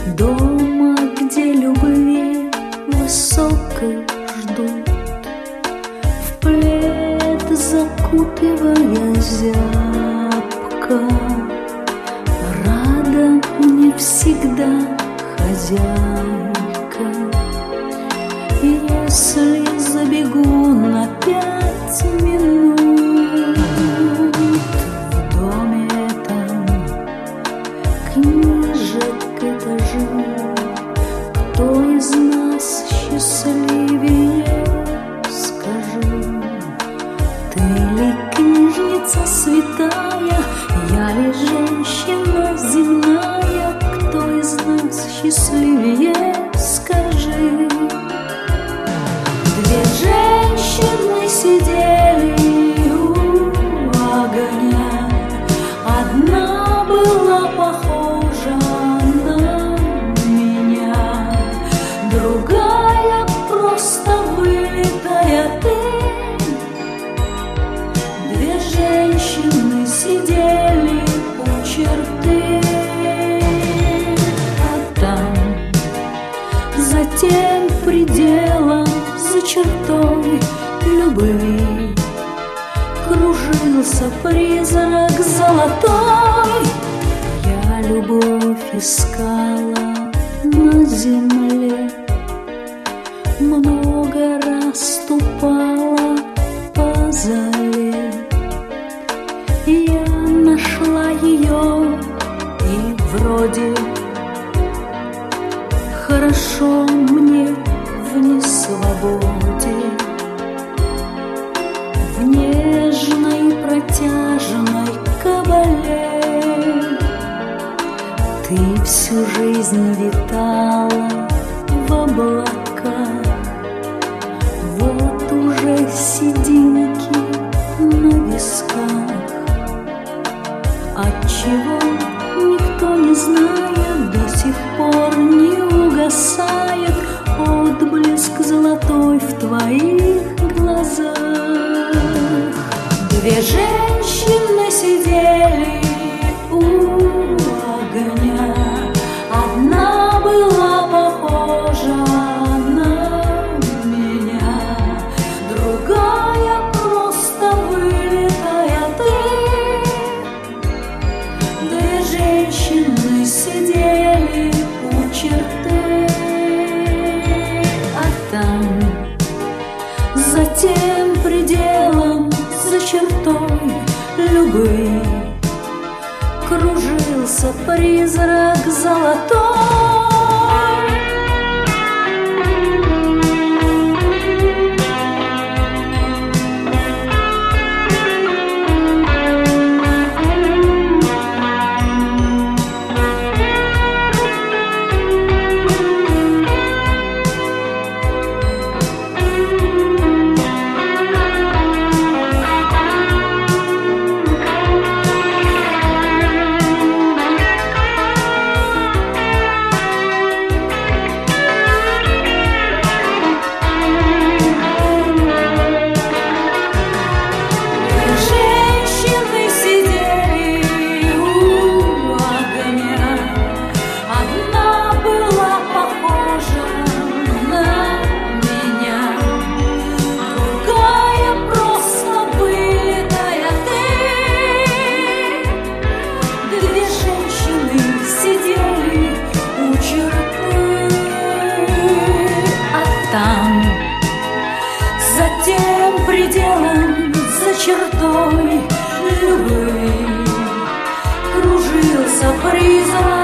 Дома, где любви высокой ждут, в плед закутывая зябко, рада мне всегда хозяйка. Если забегу на 5 минут в доме этом, книжек этажу, кто из нас счастливее, скажи? Ты ли книжница святая, я ли женщина земная? Кто из нас счастливее, скажи? Две женщины сидели у огня, одна была похожа на меня, другая просто вылитая ты. Две женщины сидели у черты, а там за тем пределом, за чертой любви кружился призрак золотой. Я любовь искала на земле, много раз ступала по зале. Я нашла ее, и вроде хорошо мне в несвободе, в нежной протяжной кабале. Ты всю жизнь витала в облаках, вот уже сединки на висках. Отчего никто не знает, до сих пор не угасает отблеск золотой в твоих глазах. Две женщины сидели у огня, одна была похожа на меня, другая просто вылитая ты. Две женщины сидели у черты, а там за тем пределом, за чертой любви кружился призрак золотой. За тем пределом, за чертой любви кружился призрак